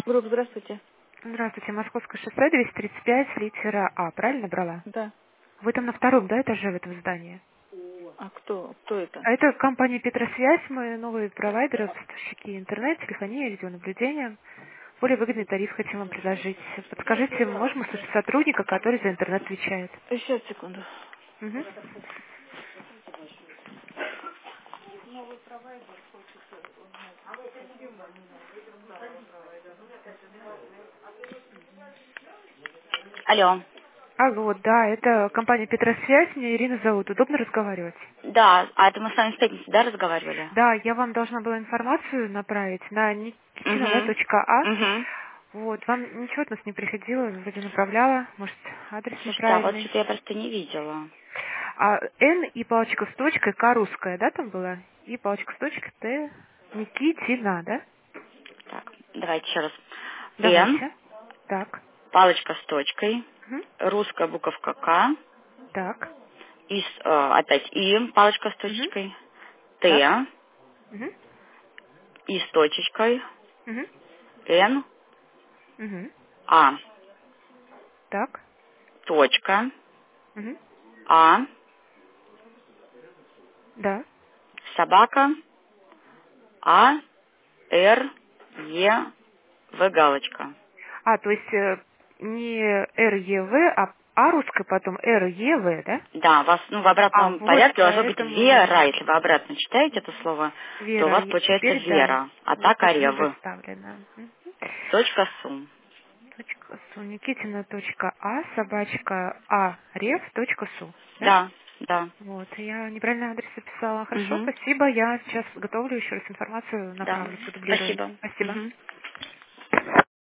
Групп, здравствуйте. Здравствуйте, Московское шоссе, 235, литера А, правильно брала? Да. Вы там на втором, да, этаже в этом здании? А кто это? А это компания Петросвязь, мы новые провайдеры, поставщики интернет, телефонии, видеонаблюдения. Более выгодный тариф хотим вам предложить. Подскажите, можем услышать сотрудника, который за интернет отвечает? Сейчас, секунду. Мгм. Алло. Алло, да, это компания Петросвязь, меня Ирина зовут, удобно разговаривать? Да, а это мы с вами в пятницу, да, разговаривали? Да, я вам должна была информацию направить на Угу. никитина.а. Угу. Вот, вам ничего от нас не приходило, вроде направляла, может, адрес Слушайте, а вот неправильный. что-то я просто не видела. А Н и палочка с точкой, К русская, да, там была? И палочка с точкой, Т, Никитина, да? Так, давайте еще раз. Н, Давайте. Так. палочка с точкой, Мгм. русская буковка К, Так. и опять И, палочка с Мгм. точечкой, Так. Т, Мгм. И с точечкой, Мгм. Н, Мгм. А, Так. точка, Мгм. А, Да. собака, А, Р, Е, В галочка. А, то есть не РЕВ, а русская потом РЕВ, да? Да, у вас, в А обратном вот порядке должно быть поэтому Вера. Если вы обратно читаете это слово, то у Вера, вас и получается теперь да, Вера, а вот так так и Орев. выставлено. Мгм. Точка сум. Точка су. Никитина точка А, собачка А, рев точка су. Да? Да, да. Вот, я неправильный адрес записала. Хорошо, Угу. спасибо. Я сейчас готовлю еще раз информацию, Да. направлю, продублирую. Спасибо. Спасибо. Угу.